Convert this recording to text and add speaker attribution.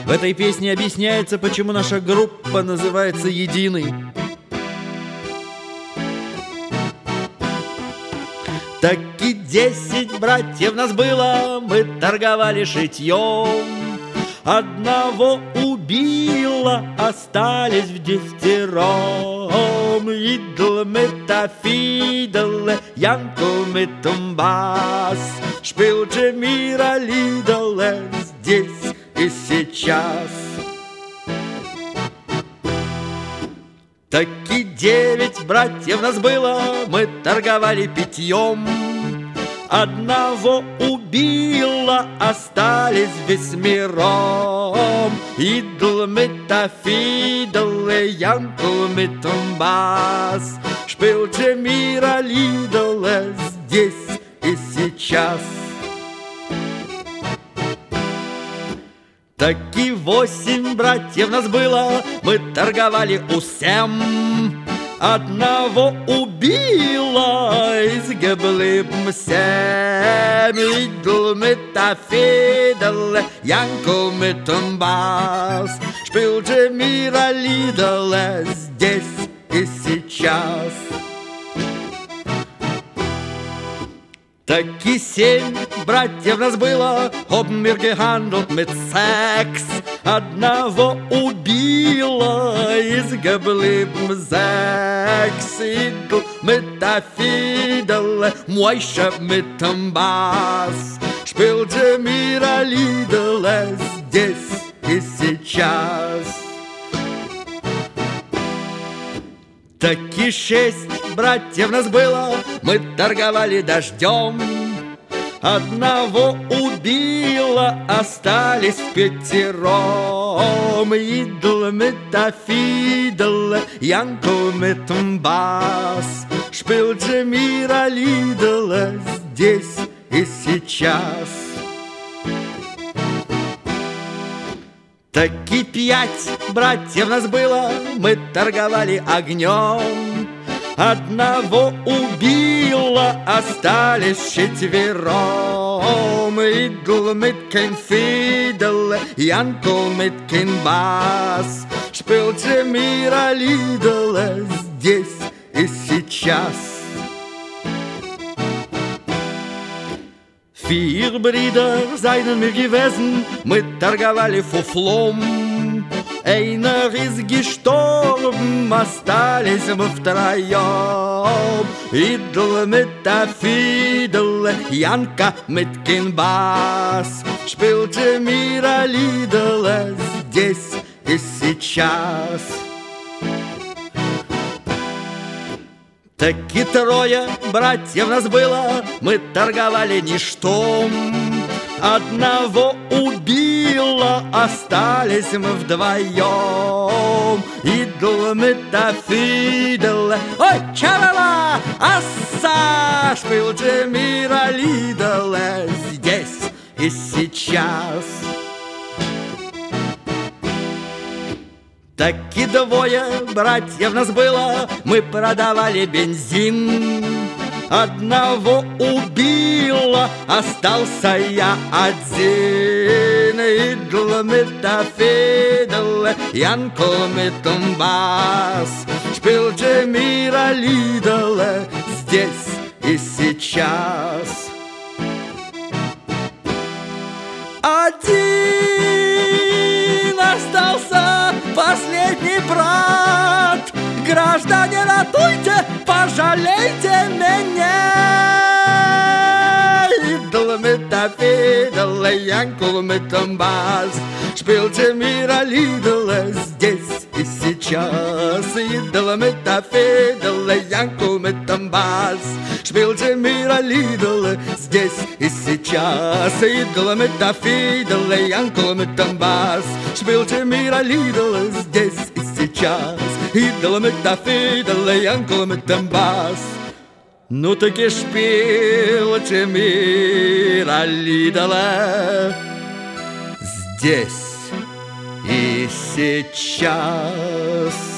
Speaker 1: В этой песне объясняется, почему наша группа называется «Единой». Таки 10 братьев нас было, мы торговали шитьем. Одного убило, остались вдесятером. Идл, метафидл, янкл, метумбас, шпилче мира лидл, здесь и сейчас. Таки 9 братьев нас было, мы торговали питьем. Одного убило, остались восьмером. Идл, метафидл, янкл, метумбас, шпилче мира лидл, здесь и сейчас. Таки 8 братьев нас было, мы торговали усем. Одного убило, изгиблым всем. Идл, метафидл, янкл, метумбас, шпилче мира лидл, здесь и сейчас. Таки 7 братьев нас было, обмер gehandelt mit Sex. Одного убило, изгиблым 6. Идл, метафидл, мойша, метумбас, шпилче мира лидл, здесь и сейчас. Таки 6 братьев нас было, мы торговали дождем. Одного убило, остались пятером. Идл, метафидл, янкл, метумбас, шпилче мира лидл, здесь и сейчас. Таки 5 братьев нас было, мы торговали огнем. Одного убило, остались четвером. Идл, меткинфидл, янкл, меткинбас, шпилче мира лидл, здесь и сейчас. 4 Brüder seien wir gewesen, мы торговали фуфлом. Einer ist gestorben, остались мы втроем. Идл, метафидл, янка, меткинбас, шпилче мира лидл, здесь и сейчас. Таки 3 братьев нас было, мы торговали ништом. Одного убило, остались мы вдвоем. Идл, метафидл, ой, чарала, асса, шпилче мира лидл, здесь и сейчас. Таки 2 братьев нас было, мы продавали бензин. Одного убило, остался я один. Идл, метафидл, янкл, метумбас, шпилче мира лидл, здесь и сейчас. Один остался последний брат. Граждане, ратуйте, пожалейте меня. Идл, метафидл, янкл, метумбас, шпилче мира лидл, здесь и сейчас. Идл, метафидл, янкл, метумбас, шпилче мира лидл, здесь и сейчас. Идл, метафидл, янкл, метумбас, шпилче мира лидл, здесь и сейчас. Идл, метафидл, янкл, метумбас. Ну таки шпилче мира лидл, здесь и сейчас.